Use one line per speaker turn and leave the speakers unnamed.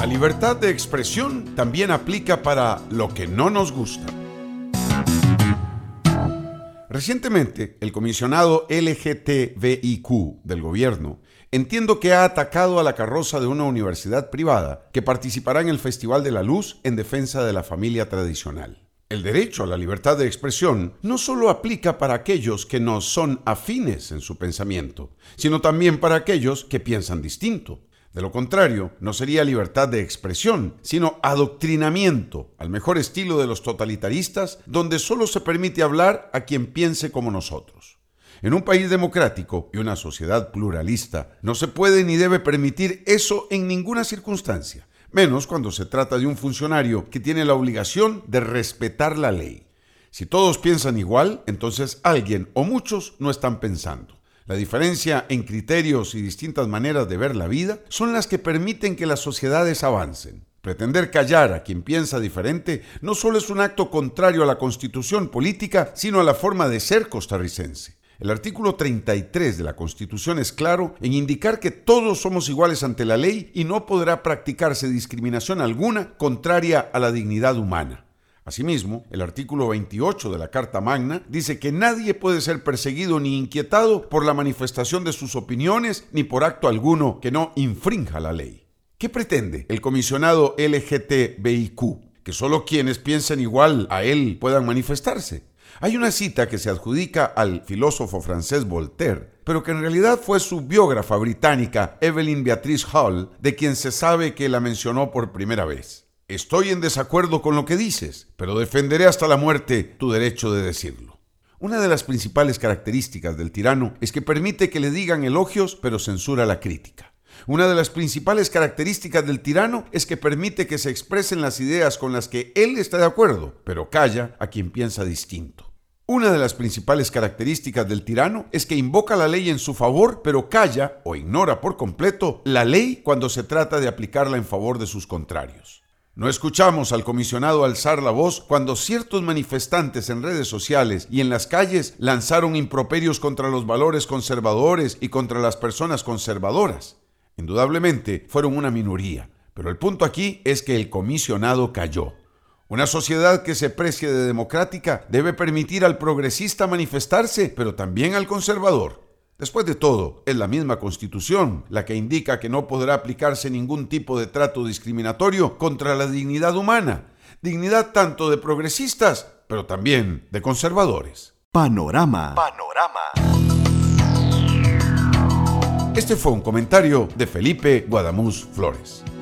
La libertad de expresión también aplica para lo que no nos gusta. Recientemente, el comisionado LGTBIQ del gobierno entiendo que ha atacado a la carroza de una universidad privada que participará en el Festival de la Luz en defensa de la familia tradicional. El derecho a la libertad de expresión no solo aplica para aquellos que no son afines en su pensamiento, sino también para aquellos que piensan distinto. De lo contrario, no sería libertad de expresión, sino adoctrinamiento, al mejor estilo de los totalitaristas, donde solo se permite hablar a quien piense como nosotros. En un país democrático y una sociedad pluralista, no se puede ni debe permitir eso en ninguna circunstancia, menos cuando se trata de un funcionario que tiene la obligación de respetar la ley. Si todos piensan igual, entonces alguien o muchos no están pensando. La diferencia en criterios y distintas maneras de ver la vida son las que permiten que las sociedades avancen. Pretender callar a quien piensa diferente no solo es un acto contrario a la constitución política, sino a la forma de ser costarricense. El artículo 33 de la Constitución es claro en indicar que todos somos iguales ante la ley y no podrá practicarse discriminación alguna contraria a la dignidad humana. Asimismo, el artículo 28 de la Carta Magna dice que nadie puede ser perseguido ni inquietado por la manifestación de sus opiniones ni por acto alguno que no infrinja la ley. ¿Qué pretende el comisionado LGTBIQ? Que solo quienes piensen igual a él puedan manifestarse. Hay una cita que se adjudica al filósofo francés Voltaire, pero que en realidad fue su biógrafa británica Evelyn Beatrice Hall, de quien se sabe que la mencionó por primera vez. Estoy en desacuerdo con lo que dices, pero defenderé hasta la muerte tu derecho de decirlo. Una de las principales características del tirano es que permite que le digan elogios, pero censura la crítica. Una de las principales características del tirano es que permite que se expresen las ideas con las que él está de acuerdo, pero calla a quien piensa distinto. Una de las principales características del tirano es que invoca la ley en su favor, pero calla o ignora por completo la ley cuando se trata de aplicarla en favor de sus contrarios. No escuchamos al comisionado alzar la voz cuando ciertos manifestantes en redes sociales y en las calles lanzaron improperios contra los valores conservadores y contra las personas conservadoras. Indudablemente fueron una minoría, pero el punto aquí es que el comisionado calló. Una sociedad que se precie de democrática debe permitir al progresista manifestarse, pero también al conservador. Después de todo, es la misma Constitución la que indica que no podrá aplicarse ningún tipo de trato discriminatorio contra la dignidad humana, dignidad tanto de progresistas, pero también de conservadores.
Panorama.
Este fue un comentario de Felipe Guadamuz Flores.